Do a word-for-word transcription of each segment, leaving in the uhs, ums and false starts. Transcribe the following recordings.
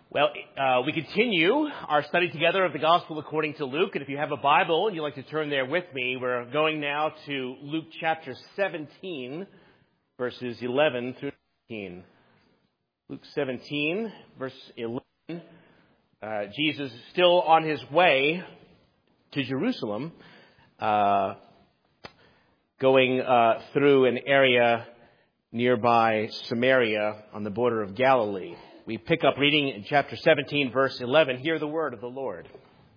Well, uh, we continue our study together of the Gospel according to Luke. And if you have a Bible and you'd like to turn there with me, we're going now to Luke chapter seventeen, verses eleven through nineteen. Luke seventeen, verse eleven. Uh, Jesus is still on his way to Jerusalem, uh, going uh, through an area nearby Samaria on the border of Galilee. We pick up reading in chapter seventeen, verse eleven. Hear the word of the Lord.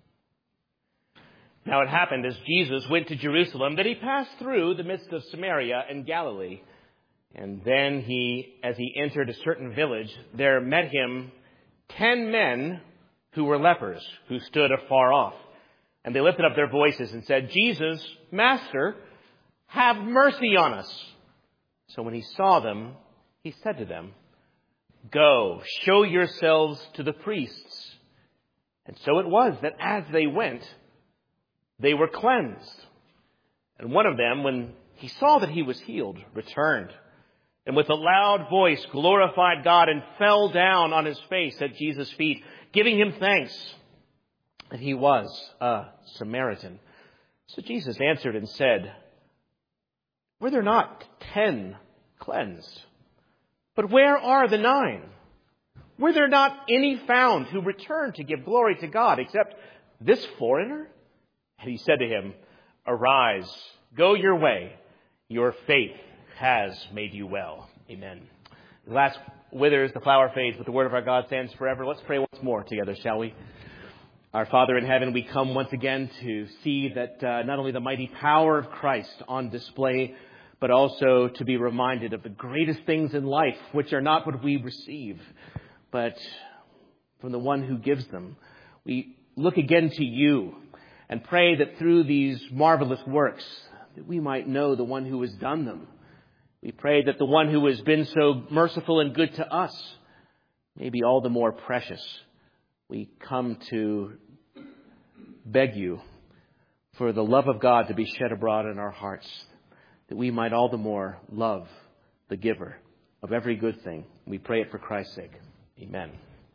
Now it happened as Jesus went to Jerusalem that he passed through the midst of Samaria and Galilee. And then he, as he entered a certain village, there met him ten men who were lepers, who stood afar off. And they lifted up their voices and said, "Jesus, Master, have mercy on us." So when he saw them, he said to them, "Go, show yourselves to the priests." And so it was that as they went, they were cleansed. And one of them, when he saw that he was healed, returned, and with a loud voice glorified God and fell down on his face at Jesus' feet, giving him thanks. And he was a Samaritan. So Jesus answered and said, "Were there not ten cleansed? But where are the nine? Were there not any found who returned to give glory to God except this foreigner?" And he said to him, "Arise, go your way. Your faith has made you well." Amen. The grass withers, the flower fades, but the word of our God stands forever. Let's pray once more together, shall we? Our Father in heaven, we come once again to see that uh, not only the mighty power of Christ on display, but also to be reminded of the greatest things in life, which are not what we receive, but from the one who gives them. We look again to you and pray that through these marvelous works, that we might know the one who has done them. We pray that the one who has been so merciful and good to us may be all the more precious. We come to beg you for the love of God to be shed abroad in our hearts, that we might all the more love the giver of every good thing. We pray it for Christ's sake. Amen.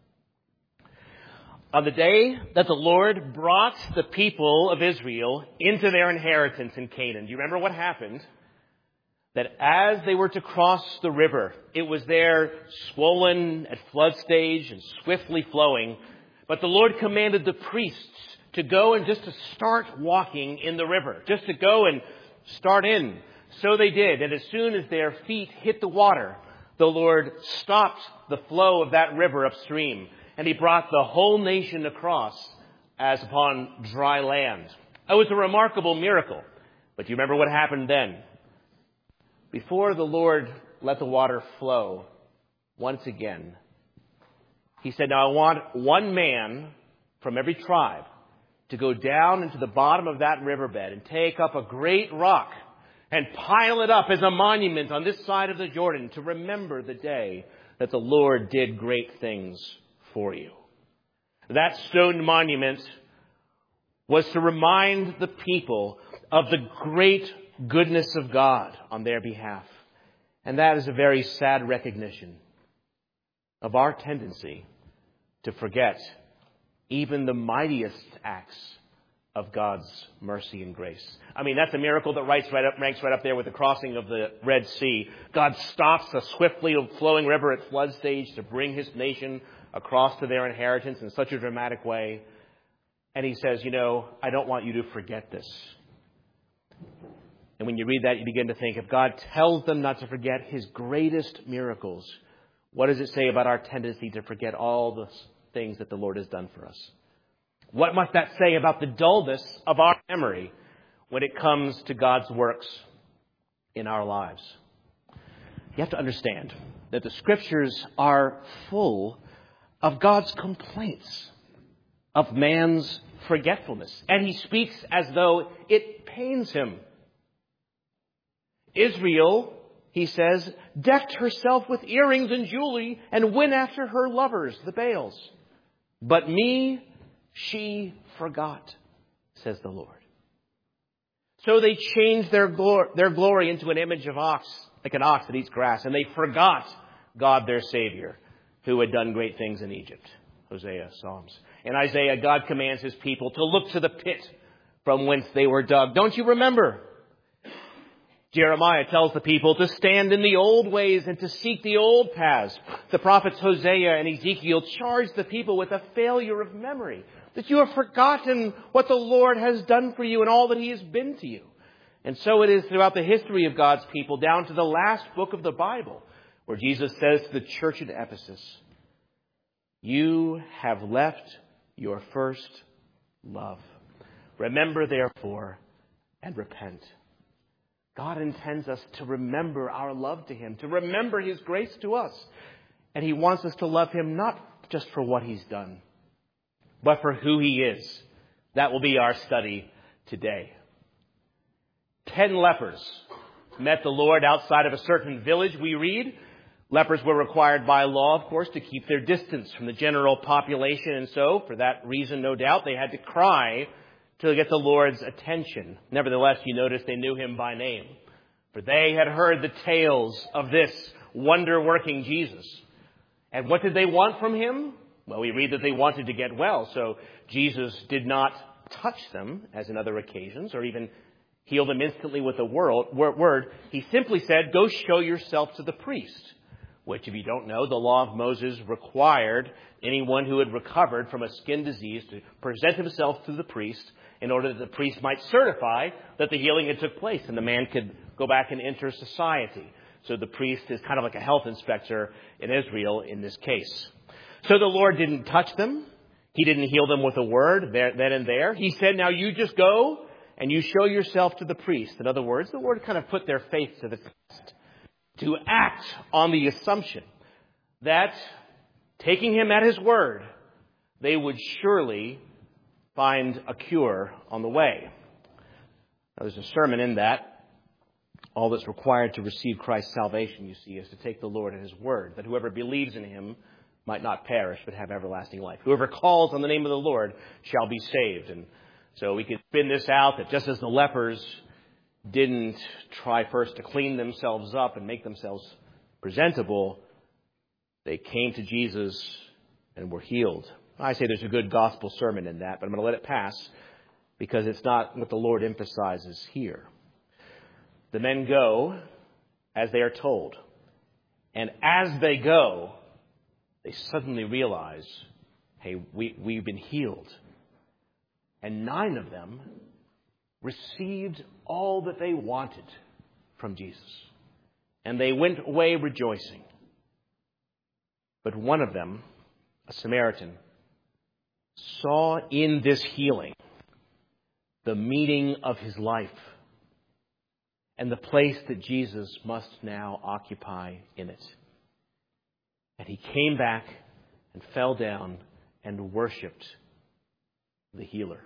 On the day that the Lord brought the people of Israel into their inheritance in Canaan, do you remember what happened? That as they were to cross the river, it was there swollen at flood stage and swiftly flowing. But the Lord commanded the priests to go and just to start walking in the river, just to go and start in. So they did. And as soon as their feet hit the water, the Lord stopped the flow of that river upstream. And he brought the whole nation across as upon dry land. It was a remarkable miracle. But do you remember what happened then? Before the Lord let the water flow once again, he said, "Now I want one man from every tribe to go down into the bottom of that riverbed and take up a great rock and pile it up as a monument on this side of the Jordan to remember the day that the Lord did great things for you." That stone monument was to remind the people of the great goodness of God on their behalf. And that is a very sad recognition of our tendency to forget even the mightiest acts of God's mercy and grace. I mean, that's a miracle that ranks right up, ranks right up there with the crossing of the Red Sea. God stops a swiftly flowing river at flood stage to bring his nation across to their inheritance in such a dramatic way. And he says, you know, I don't want you to forget this. And when you read that, you begin to think, if God tells them not to forget his greatest miracles, what does it say about our tendency to forget all the things that the Lord has done for us? What must that say about the dullness of our memory when it comes to God's works in our lives? You have to understand that the Scriptures are full of God's complaints of man's forgetfulness. And he speaks as though it pains him. Israel, he says, decked herself with earrings and jewelry and went after her lovers, the Baals. But me she forgot, says the Lord. So they changed their glory, their glory into an image of ox, like an ox that eats grass. And they forgot God, their Savior, who had done great things in Egypt. Hosea, Psalms. In Isaiah, God commands his people to look to the pit from whence they were dug. Don't you remember? Jeremiah tells the people to stand in the old ways and to seek the old paths. The prophets Hosea and Ezekiel charge the people with a failure of memory, that you have forgotten what the Lord has done for you and all that he has been to you. And so it is throughout the history of God's people, down to the last book of the Bible, where Jesus says to the church at Ephesus, you have left your first love. Remember, therefore, and repent. God intends us to remember our love to him, to remember his grace to us. And he wants us to love him not just for what he's done, but for who he is. That will be our study today. Ten lepers met the Lord outside of a certain village, we read. Lepers were required by law, of course, to keep their distance from the general population. And so, for that reason, no doubt, they had to cry to get the Lord's attention. Nevertheless, you notice they knew him by name, for they had heard the tales of this wonder-working Jesus. And what did they want from him? Well, we read that they wanted to get well. So Jesus did not touch them, as in other occasions, or even heal them instantly with a word. He simply said, go show yourself to the priest, which, if you don't know, the law of Moses required anyone who had recovered from a skin disease to present himself to the priest in order that the priest might certify that the healing had took place and the man could go back and enter society. So the priest is kind of like a health inspector in Israel in this case. So the Lord didn't touch them. He didn't heal them with a word there, then and there. He said, now you just go and you show yourself to the priest. In other words, the Lord kind of put their faith to the test, to act on the assumption that, taking him at his word, they would surely find a cure on the way. Now, there's a sermon in that. All that's required to receive Christ's salvation, you see, is to take the Lord at his word, that whoever believes in him might not perish, but have everlasting life. Whoever calls on the name of the Lord shall be saved. And so we could spin this out that just as the lepers didn't try first to clean themselves up and make themselves presentable, they came to Jesus and were healed. I say there's a good gospel sermon in that, but I'm going to let it pass because it's not what the Lord emphasizes here. The men go as they are told. And as they go, they suddenly realize, hey, we, we've been healed. And nine of them received all that they wanted from Jesus. And they went away rejoicing. But one of them, a Samaritan, saw in this healing the meaning of his life and the place that Jesus must now occupy in it. And he came back and fell down and worshipped the healer.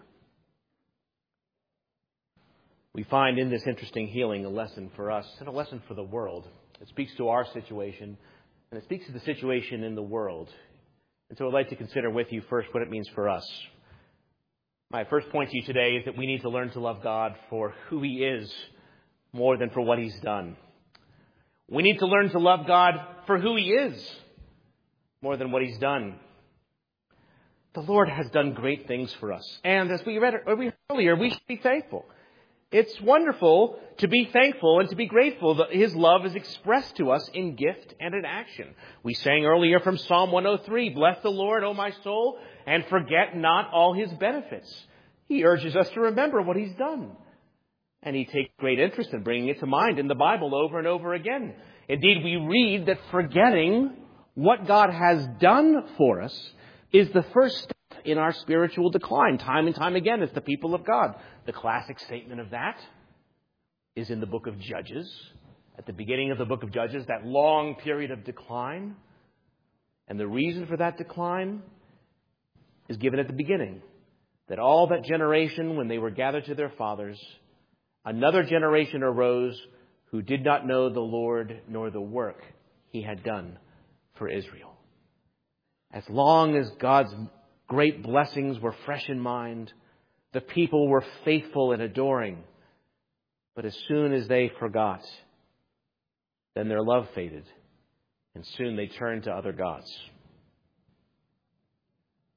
We find in this interesting healing a lesson for us and a lesson for the world. It speaks to our situation, and it speaks to the situation in the world. And so I'd like to consider with you first what it means for us. My first point to you today is that we need to learn to love God for who he is more than for what he's done. We need to learn to love God for who he is more than what he's done. The Lord has done great things for us. And as we read earlier, we should be thankful. It's wonderful to be thankful and to be grateful that his love is expressed to us in gift and in action. We sang earlier from Psalm one oh three, bless the Lord, O my soul, and forget not all his benefits. He urges us to remember what he's done. And he takes great interest in bringing it to mind in the Bible over and over again. Indeed, we read that forgetting what God has done for us is the first step in our spiritual decline. Time and time again, as the people of God. The classic statement of that is in the book of Judges. At the beginning of the book of Judges, that long period of decline. And the reason for that decline is given at the beginning. That all that generation, when they were gathered to their fathers, another generation arose who did not know the Lord nor the work he had done for Israel. As long as God's great blessings were fresh in mind, the people were faithful and adoring. But as soon as they forgot, then their love faded, and soon they turned to other gods.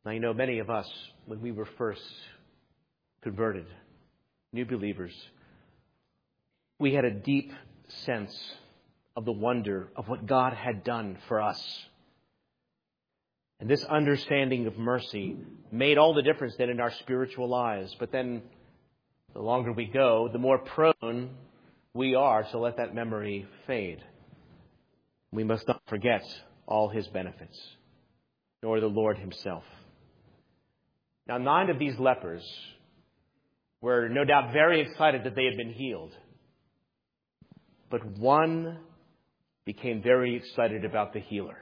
Now, you know, many of us, when we were first converted, new believers, we had a deep sense of the wonder of what God had done for us. And this understanding of mercy made all the difference then in our spiritual lives. But then the longer we go, the more prone we are to let that memory fade. We must not forget all his benefits, nor the Lord himself. Now, nine of these lepers were no doubt very excited that they had been healed. But one became very excited about the healer.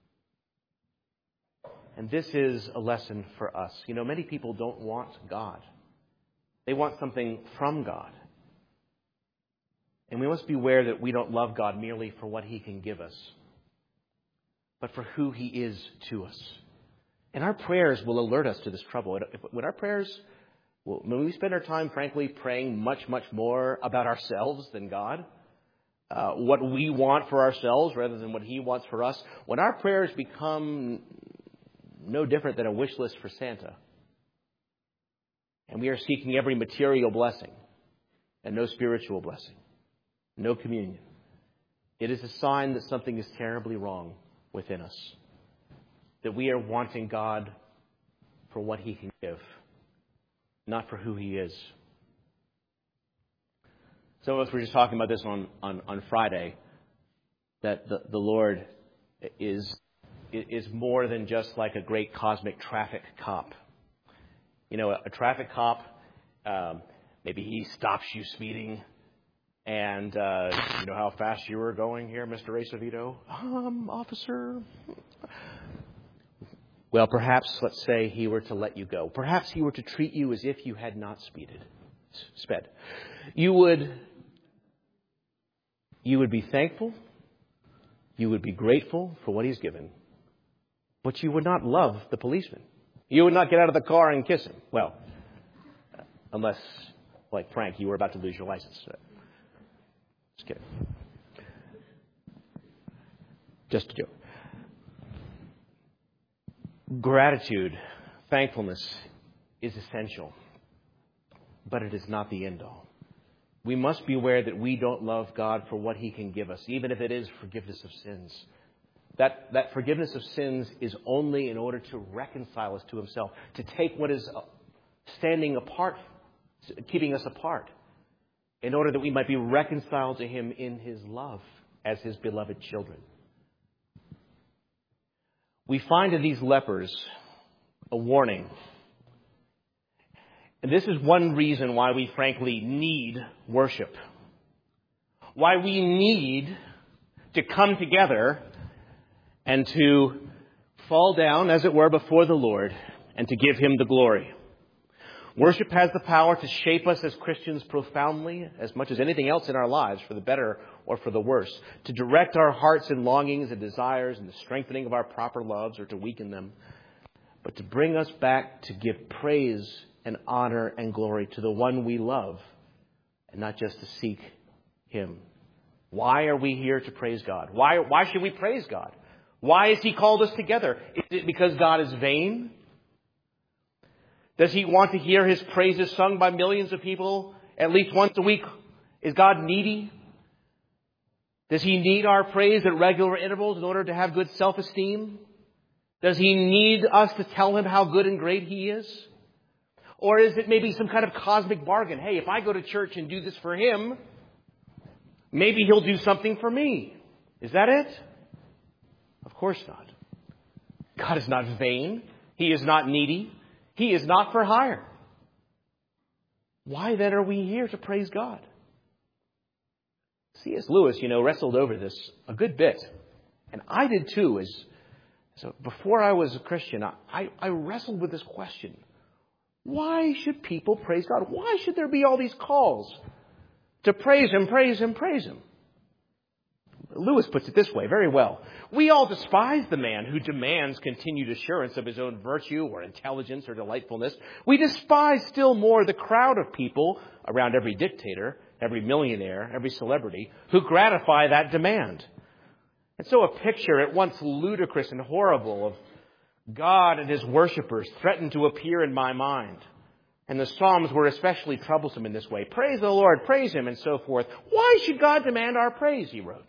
And this is a lesson for us. You know, many people don't want God. They want something from God. And we must be aware that we don't love God merely for what he can give us, but for who he is to us. And our prayers will alert us to this trouble. When our prayers, when we spend our time, frankly, praying much, much more about ourselves than God, uh, what we want for ourselves rather than what he wants for us, when our prayers become no different than a wish list for Santa, and we are seeking every material blessing and no spiritual blessing, no communion, it is a sign that something is terribly wrong within us. That we are wanting God for what he can give, not for who he is. Some of us were just talking about this on, on, on Friday, that the, the Lord is, is more than just like a great cosmic traffic cop. You know, a, a traffic cop, um, maybe he stops you speeding, and uh, you know how fast you were going here, Mister Acevedo? Um, officer... Well, perhaps, let's say, he were to let you go. Perhaps he were to treat you as if you had not speeded, sped. You would, you would be thankful. You would be grateful for what he's given. But you would not love the policeman. You would not get out of the car and kiss him. Well, unless, like Frank, you were about to lose your license. Just kidding. Just a joke. Gratitude, thankfulness is essential, but it is not the end all. We must be aware that we don't love God for what he can give us, even if it is forgiveness of sins. That, that forgiveness of sins is only in order to reconcile us to himself, to take what is standing apart, keeping us apart, in order that we might be reconciled to him in his love as his beloved children. We find in these lepers a warning. And this is one reason why we frankly need worship. Why we need to come together and to fall down, as it were, before the Lord and to give him the glory. Worship has the power to shape us as Christians profoundly, as much as anything else in our lives, for the better or for the worse. To direct our hearts and longings and desires and the strengthening of our proper loves or to weaken them. But to bring us back to give praise and honor and glory to the one we love and not just to seek him. Why are we here to praise God? Why, why should we praise God? Why has he called us together? Is it because God is vain? Does he want to hear his praises sung by millions of people at least once a week? Is God needy? Does he need our praise at regular intervals in order to have good self-esteem? Does he need us to tell him how good and great he is? Or is it maybe some kind of cosmic bargain? Hey, if I go to church and do this for him, maybe he'll do something for me. Is that it? Of course not. God is not vain. He is not needy. He is not for hire. Why then are we here to praise God? C S Lewis, you know, wrestled over this a good bit. And I did too. As, so before I was a Christian, I, I wrestled with this question. Why should people praise God? Why should there be all these calls to praise him, praise him, praise him? Lewis puts it this way very well. We all despise the man who demands continued assurance of his own virtue or intelligence or delightfulness. We despise still more the crowd of people around every dictator, every millionaire, every celebrity who gratify that demand. And so a picture at once ludicrous and horrible of God and his worshipers threatened to appear in my mind. And the Psalms were especially troublesome in this way. Praise the Lord, praise him, and so forth. Why should God demand our praise, he wrote.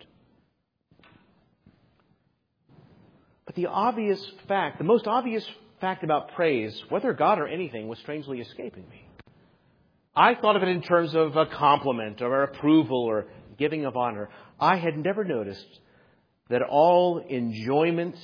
But the obvious fact, the most obvious fact about praise, whether God or anything, was strangely escaping me. I thought of it in terms of a compliment or approval or giving of honor. I had never noticed that all enjoyment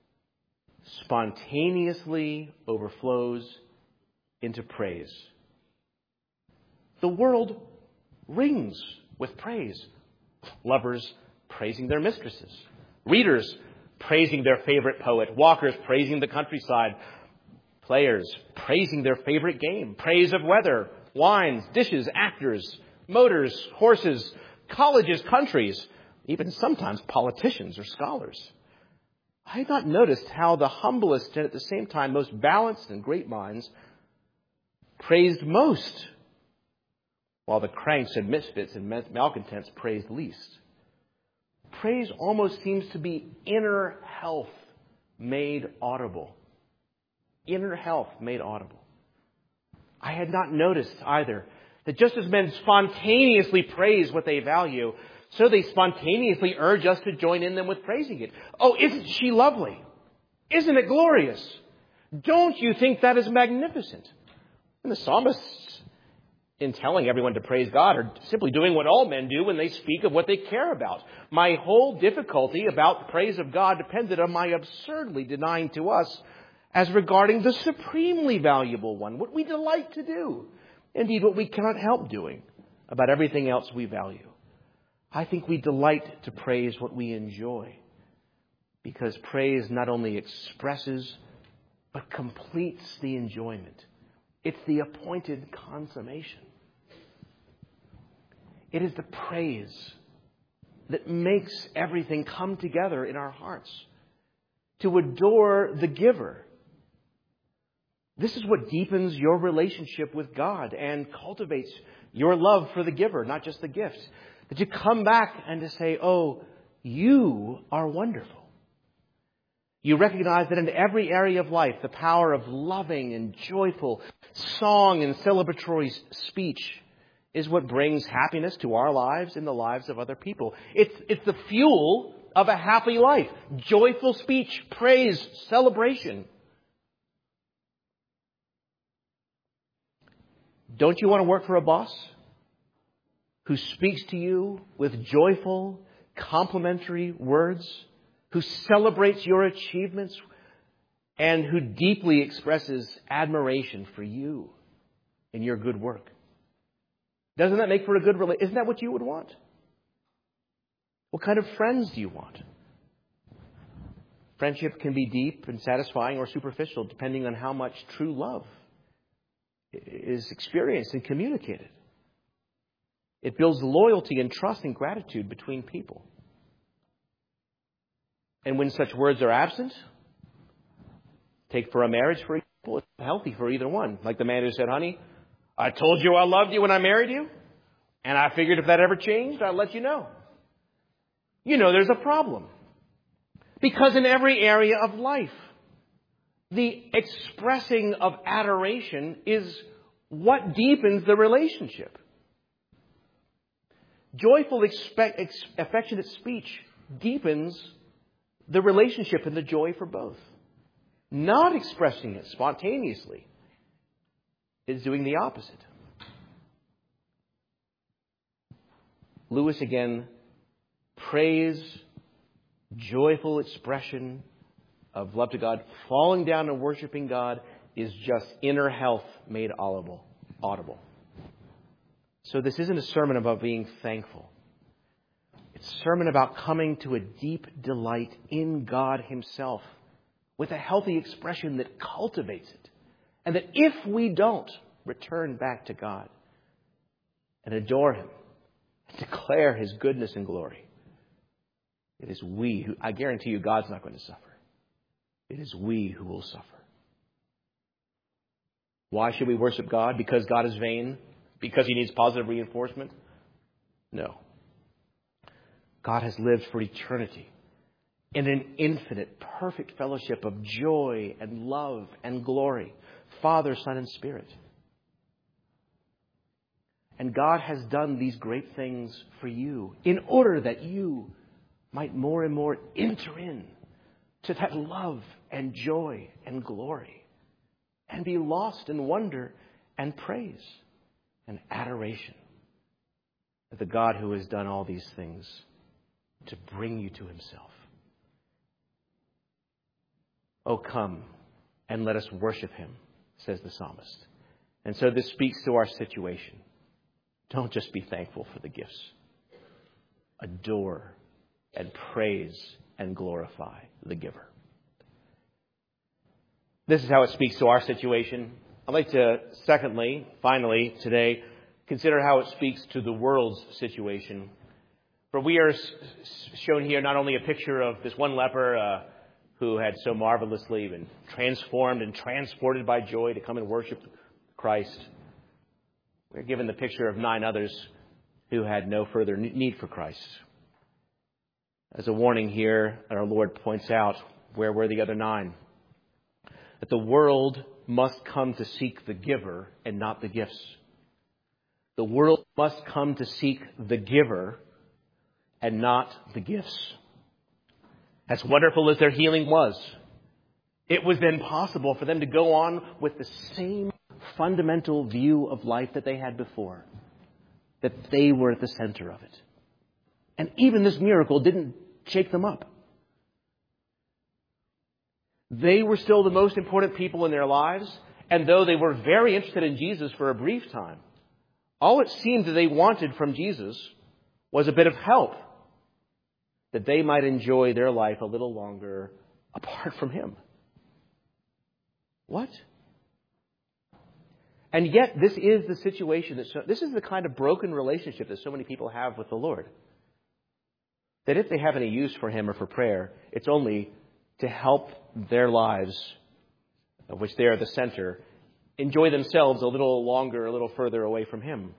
spontaneously overflows into praise. The world rings with praise. Lovers praising their mistresses. Readers praising their favorite poet. Walkers praising the countryside. Players praising their favorite game. Praise of weather, wines, dishes, actors, motors, horses, colleges, countries, even sometimes politicians or scholars. I had not noticed how the humblest and at the same time most balanced and great minds praised most, while the cranks and misfits and malcontents praised least. Praise almost seems to be inner health made audible. Inner health made audible. I had not noticed either that just as men spontaneously praise what they value, so they spontaneously urge us to join in them with praising it. Oh, isn't she lovely? Isn't it glorious? Don't you think that is magnificent? And the psalmists, in telling everyone to praise God, are simply doing what all men do when they speak of what they care about. My whole difficulty about the praise of God depended on my absurdly denying to us as regarding the supremely valuable one, what we delight to do. Indeed, what we cannot help doing about everything else we value. I think we delight to praise what we enjoy, because praise not only expresses, but completes the enjoyment. It's the appointed consummation. It is the praise that makes everything come together in our hearts to adore the giver. This is what deepens your relationship with God and cultivates your love for the giver, not just the gift. That you come back and to say, oh, you are wonderful. You recognize that in every area of life, the power of loving and joyful song and celebratory speech is what brings happiness to our lives and the lives of other people. It's, it's the fuel of a happy life. Joyful speech, praise, celebration. Don't you want to work for a boss who speaks to you with joyful, complimentary words, who celebrates your achievements, and who deeply expresses admiration for you and your good work? Doesn't that make for a good relationship? Isn't that what you would want? What kind of friends do you want? Friendship can be deep and satisfying or superficial, depending on how much true love is experienced and communicated. It builds loyalty and trust and gratitude between people. And when such words are absent, take for a marriage, for example, it's healthy for either one. Like the man who said, honey, I told you I loved you when I married you, and I figured if that ever changed, I'd let you know. You know there's a problem. Because in every area of life, the expressing of adoration is what deepens the relationship. Joyful, expect, ex, affectionate speech deepens the relationship and the joy for both. Not expressing it spontaneously is doing the opposite. Lewis again, praise, joyful expression of love to God, falling down and worshiping God is just inner health made audible. audible. So this isn't a sermon about being thankful. It's a sermon about coming to a deep delight in God himself with a healthy expression that cultivates it. And that if we don't return back to God and adore him and declare his goodness and glory, it is we who, I guarantee you, God's not going to suffer. It is we who will suffer. Why should we worship God? Because God is vain? Because he needs positive reinforcement? No. God has lived for eternity in an infinite, perfect fellowship of joy and love and glory, Father, Son, and Spirit. And God has done these great things for you in order that you might more and more enter in to that love and joy and glory and be lost in wonder and praise and adoration of the God who has done all these things to bring you to himself. Oh, come and let us worship him, says the psalmist. And so this speaks to our situation. Don't just be thankful for the gifts. Adore and praise and glorify the giver. This is how it speaks to our situation. I'd like to, secondly, finally, today, consider how it speaks to the world's situation. For we are shown here not only a picture of this one leper uh, who had so marvelously been transformed and transported by joy to come and worship Christ. We're given the picture of nine others who had no further need for Christ. As a warning here, our Lord points out, where were the other nine? That the world must come to seek the giver and not the gifts. The world must come to seek the giver and not the gifts. As wonderful as their healing was, it was then possible for them to go on with the same fundamental view of life that they had before, that they were at the center of it. And even this miracle didn't shake them up. They were still the most important people in their lives, and though they were very interested in Jesus for a brief time, all it seemed that they wanted from Jesus was a bit of help, that they might enjoy their life a little longer apart from him. What? And yet, this is the situation, that so, this is the kind of broken relationship that so many people have with the Lord. That if they have any use for him or for prayer, it's only to help their lives, of which they are the center, enjoy themselves a little longer, a little further away from him.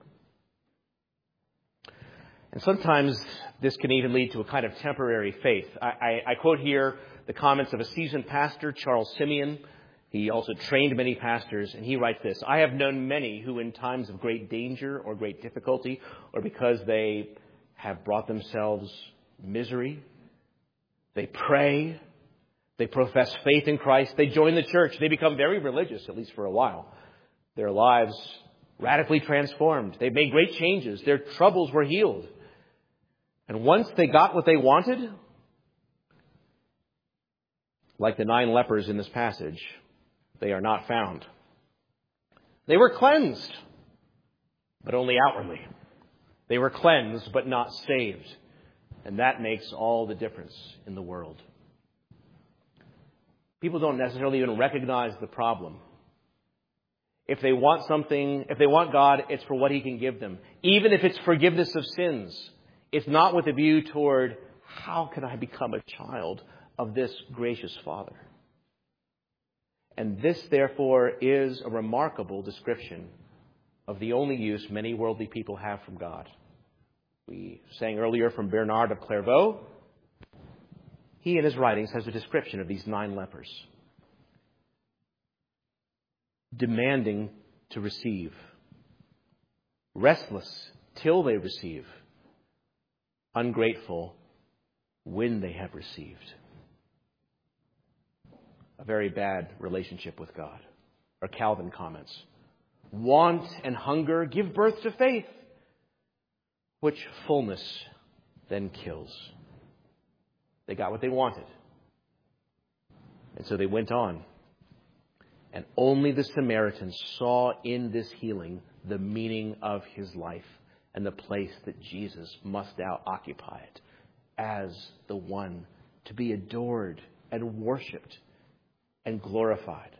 And sometimes this can even lead to a kind of temporary faith. I, I, I quote here the comments of a seasoned pastor, Charles Simeon. He also trained many pastors, and he writes this: I have known many who in times of great danger or great difficulty, or because they have brought themselves misery, they pray, they profess faith in Christ, they join the church, they become very religious, at least for a while. Their lives radically transformed. They made great changes. Their troubles were healed. And once they got what they wanted, like the nine lepers in this passage, they are not found. They were cleansed, but only outwardly. They were cleansed, but not saved. And that makes all the difference in the world. People don't necessarily even recognize the problem. If they want something, if they want God, it's for what he can give them. Even if it's forgiveness of sins, it's not with a view toward, how can I become a child of this gracious Father? And this, therefore, is a remarkable description of the only use many worldly people have from God. We sang earlier from Bernard of Clairvaux. He, in his writings, has a description of these nine lepers. Demanding to receive. Restless till they receive. Ungrateful when they have received. A very bad relationship with God. Or Calvin comments, want and hunger give birth to faith, which fullness then kills. They got what they wanted. And so they went on. And only the Samaritans saw in this healing the meaning of his life and the place that Jesus must now occupy it as the one to be adored and worshipped and glorified.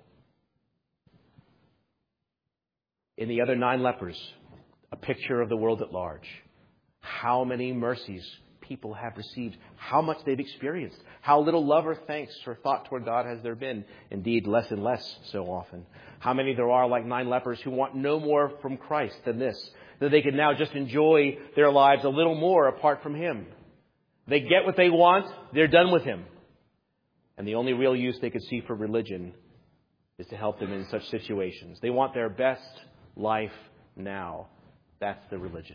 In the other nine lepers, a picture of the world at large. How many mercies people have received, how much they've experienced, how little love or thanks or thought toward God has there been. Indeed, less and less so often. How many there are, like nine lepers, who want no more from Christ than this, that they can now just enjoy their lives a little more apart from him. They get what they want, they're done with him. And the only real use they could see for religion is to help them in such situations. They want their best life now. That's the religion.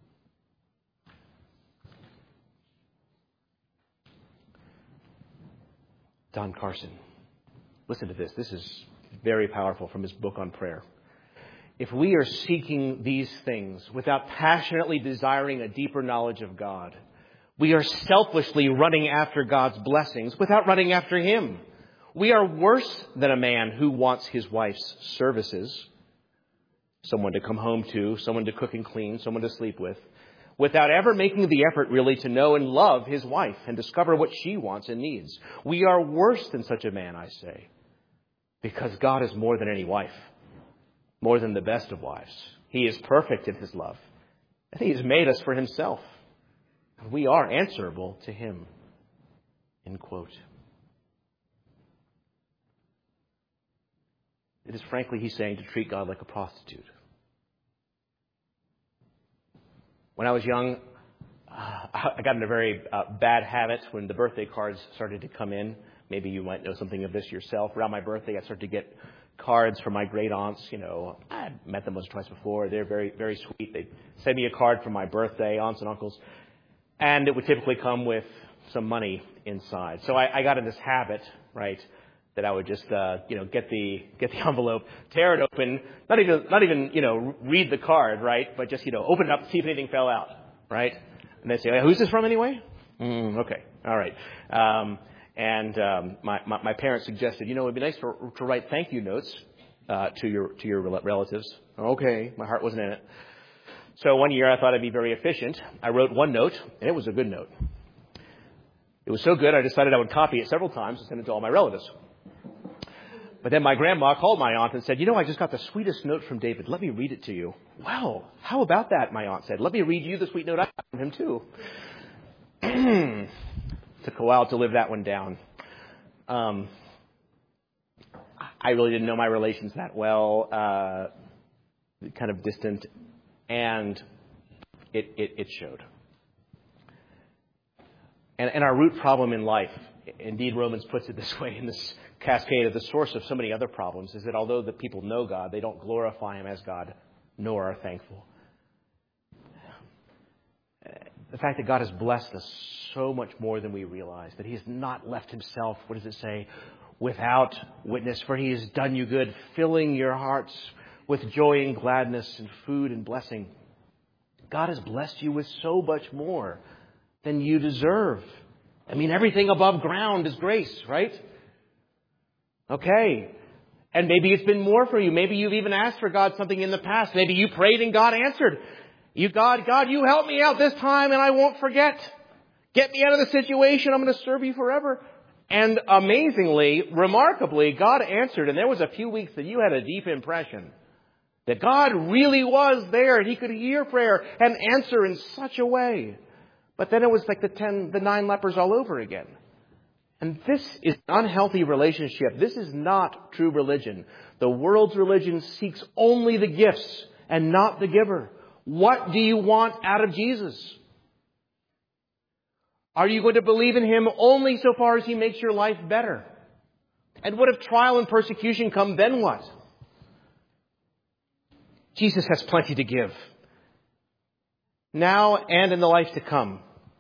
Don Carson. Listen to this. This is very powerful from his book on prayer. If we are seeking these things without passionately desiring a deeper knowledge of God, we are selfishly running after God's blessings without running after Him. We are worse than a man who wants his wife's services, someone to come home to, someone to cook and clean, someone to sleep with, without ever making the effort really to know and love his wife and discover what she wants and needs. We are worse than such a man, I say, because God is more than any wife, more than the best of wives. He is perfect in His love, and He has made us for Himself. We are answerable to Him. End quote. It is frankly, he's saying, to treat God like a prostitute. When I was young, uh, I got in a very uh, bad habit when the birthday cards started to come in. Maybe you might know something of this yourself. Around my birthday, I started to get cards from my great aunts. You know, I had met them once or twice before. They're very, very sweet. They'd send me a card for my birthday, aunts and uncles. And it would typically come with some money inside. So I, I got in this habit, right, that I would just, uh, you know, get the get the envelope, tear it open, not even, not even, you know, read the card, right, but just, you know, open it up, see if anything fell out, right? And they say, who's this from anyway? Mm, okay, all right. Um, and um, my, my my parents suggested, you know, it'd be nice for, to write thank you notes uh, to your to your relatives. Okay, my heart wasn't in it. So one year I thought I'd be very efficient. I wrote one note, and it was a good note. It was so good I decided I would copy it several times and send it to all my relatives. But then my grandma called my aunt and said, you know, I just got the sweetest note from David. Let me read it to you. Well, how about that, my aunt said. Let me read you the sweet note I got from him, too. Took a while to live that one down. Um, I really didn't know my relations that well, uh, kind of distant, and it, it, it showed. And, and our root problem in life, indeed Romans puts it this way in this cascade of the source of so many other problems, is that although the people know God, they don't glorify Him as God, nor are thankful. The fact that God has blessed us so much more than we realize, that He has not left Himself, what does it say, without witness, for He has done you good, filling your hearts with joy and gladness and food and blessing. God has blessed you with so much more than you deserve. I mean, everything above ground is grace, right? Okay. And maybe it's been more for you. Maybe you've even asked for God something in the past. Maybe you prayed and God answered. You, God, God, you help me out this time and I won't forget. Get me out of the situation. I'm going to serve you forever. And amazingly, remarkably, God answered. And there was a few weeks that you had a deep impression that God really was there and He could hear prayer and answer in such a way. But then it was like the ten, the nine lepers all over again. And this is an unhealthy relationship. This is not true religion. The world's religion seeks only the gifts and not the giver. What do you want out of Jesus? Are you going to believe in Him only so far as He makes your life better? And what if trial and persecution come, then what? Jesus has plenty to give, now and in the life to come.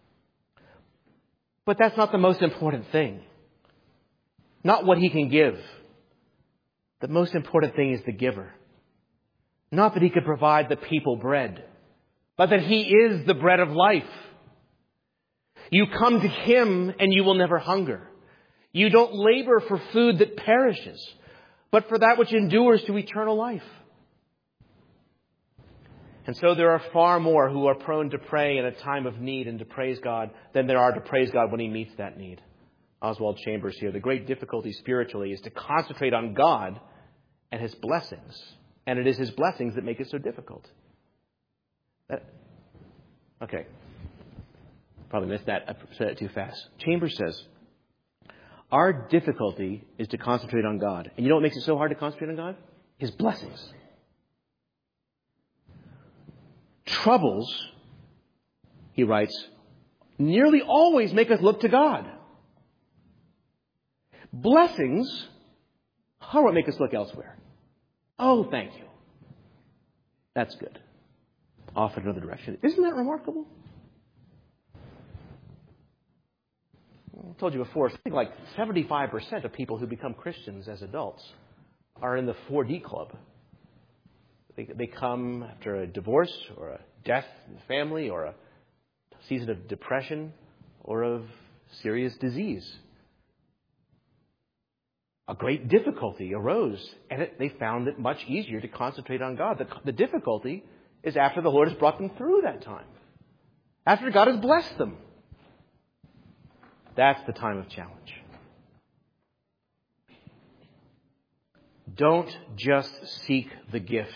But that's not the most important thing. Not what He can give. The most important thing is the giver. Not that He could provide the people bread, but that He is the bread of life. You come to Him and you will never hunger. You don't labor for food that perishes, but for that which endures to eternal life. And so there are far more who are prone to pray in a time of need and to praise God than there are to praise God when He meets that need. Oswald Chambers here. The great difficulty spiritually is to concentrate on God and His blessings. And it is His blessings that make it so difficult. That, okay. Probably missed that. I said it too fast. Chambers says, our difficulty is to concentrate on God. And you know what makes it so hard to concentrate on God? His blessings. Troubles, he writes, nearly always make us look to God. Blessings are what make us look elsewhere. Oh, thank you. That's good. Off in another direction. Isn't that remarkable? I told you before, something like seventy-five percent of people who become Christians as adults are in the four D club. They, they come after a divorce or a death in the family or a season of depression or of serious disease. A great difficulty arose, and it, they found it much easier to concentrate on God. The, the difficulty is after the Lord has brought them through that time, after God has blessed them. That's the time of challenge. Don't just seek the gift.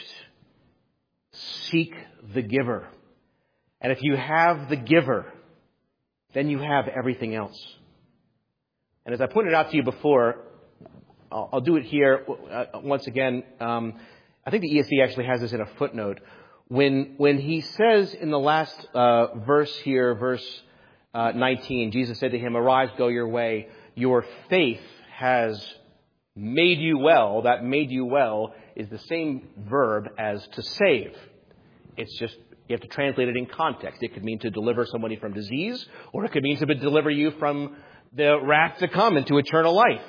Seek the giver. And if you have the giver, then you have everything else. And as I pointed out to you before, I'll, I'll do it here uh, once again. Um, I think the E S V actually has this in a footnote. When, when he says in the last uh, verse here, verse Uh, nineteen, Jesus said to him, "Arise, go your way. Your faith has made you well." That "made you well" is the same verb as to save. It's just, you have to translate it in context. It could mean to deliver somebody from disease, or it could mean to deliver you from the wrath to come into eternal life.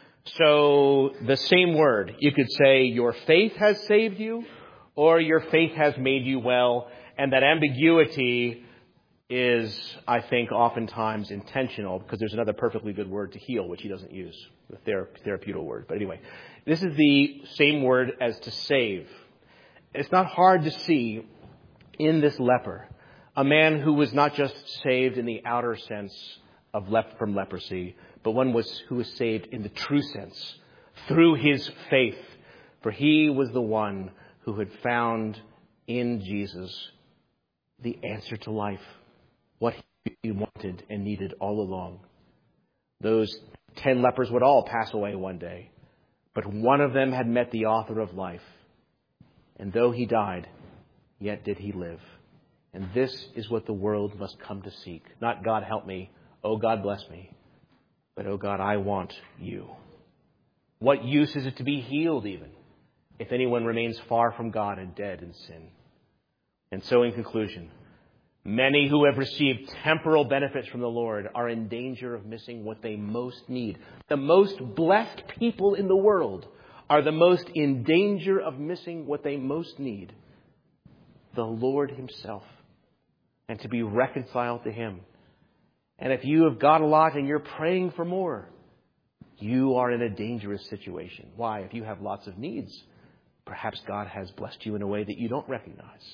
So the same word. You could say your faith has saved you, or your faith has made you well. And that ambiguity is, I think, oftentimes intentional, because there's another perfectly good word to heal, which he doesn't use, the therapeutical word. But anyway, this is the same word as to save. It's not hard to see in this leper a man who was not just saved in the outer sense of left from leprosy, but one was who was saved in the true sense through his faith. For he was the one who had found in Jesus the answer to life, what he wanted and needed all along. Those ten lepers would all pass away one day, but one of them had met the author of life. And though he died, yet did he live. And this is what the world must come to seek. Not "God help me," "Oh God bless me," but "Oh God, I want you." What use is it to be healed even if anyone remains far from God and dead in sin? And so in conclusion, many who have received temporal benefits from the Lord are in danger of missing what they most need. The most blessed people in the world are the most in danger of missing what they most need: the Lord himself, and to be reconciled to him. And if you have got a lot and you're praying for more, you are in a dangerous situation. Why? If you have lots of needs, perhaps God has blessed you in a way that you don't recognize.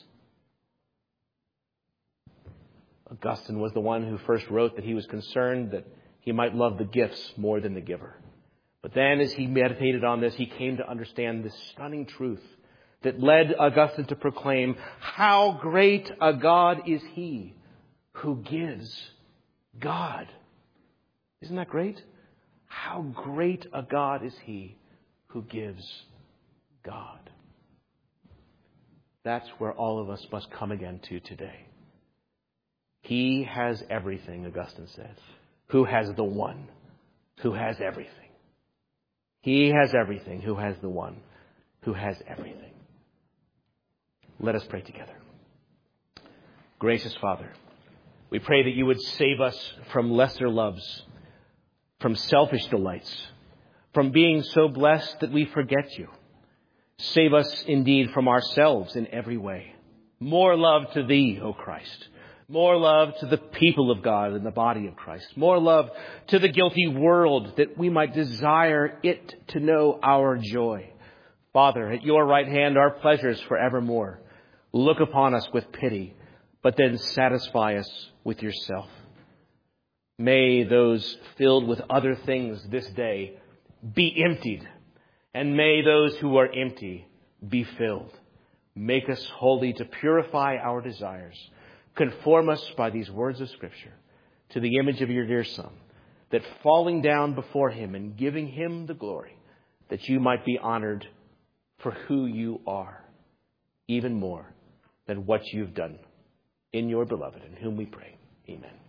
Augustine was the one who first wrote that he was concerned that he might love the gifts more than the giver. But then as he meditated on this, he came to understand this stunning truth that led Augustine to proclaim, "How great a God is he who gives God." Isn't that great? How great a God is he who gives God. That's where all of us must come again to today. He has everything, Augustine says. Who has the one who has everything? He has everything who has the one who has everything. Let us pray together. Gracious Father, we pray that you would save us from lesser loves, from selfish delights, from being so blessed that we forget you. Save us indeed from ourselves in every way. More love to thee, O Christ. More love to the people of God in the body of Christ. More love to the guilty world, that we might desire it to know our joy. Father, at your right hand are pleasures forevermore. Look upon us with pity, but then satisfy us with yourself. May those filled with other things this day be emptied, and may those who are empty be filled. Make us holy to purify our desires. Conform us by these words of Scripture to the image of your dear Son, that falling down before him and giving him the glory, that you might be honored for who you are, even more than what you've done in your beloved, in whom we pray. Amen.